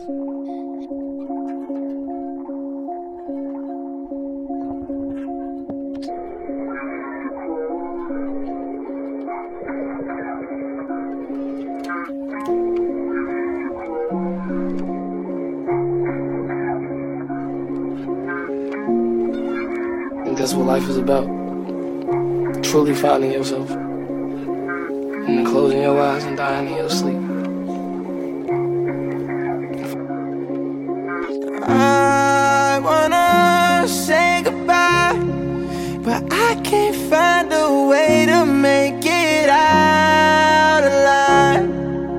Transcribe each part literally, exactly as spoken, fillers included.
That's what life is about. Truly finding yourself. And then closing your eyes and dying in your sleep. I wanna say goodbye, but I can't find a way to make it out alive.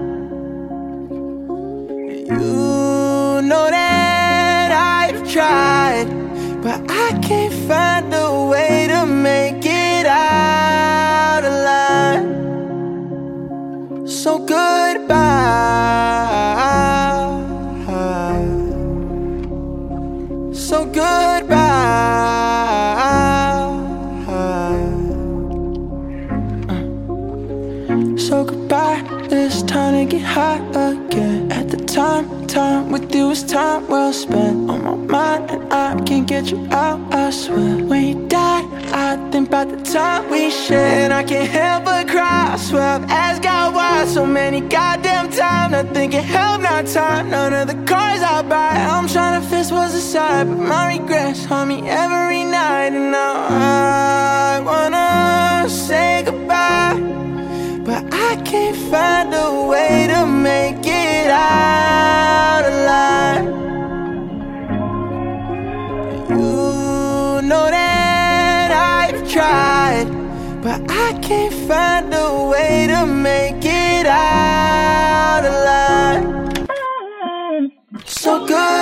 You know that I've tried, but I can't find a way to make it out alive. So goodbye. So goodbye. So goodbye, it's time to get high again. At the time, time with you is time well spent. On my mind and I can't get you out, I swear. When you died, I think about the time we shared, and I can't help but cry. I swear I've asked God why so many goddamn times. Not thinking help, not time, none of the cars I buy. I'm trying to fix what's aside, but my regrets haunt me every night. And now I wanna say goodbye, but I can't find a way to make it out alive. You know that I've tried, but I can't find a way to make it out alive. So good.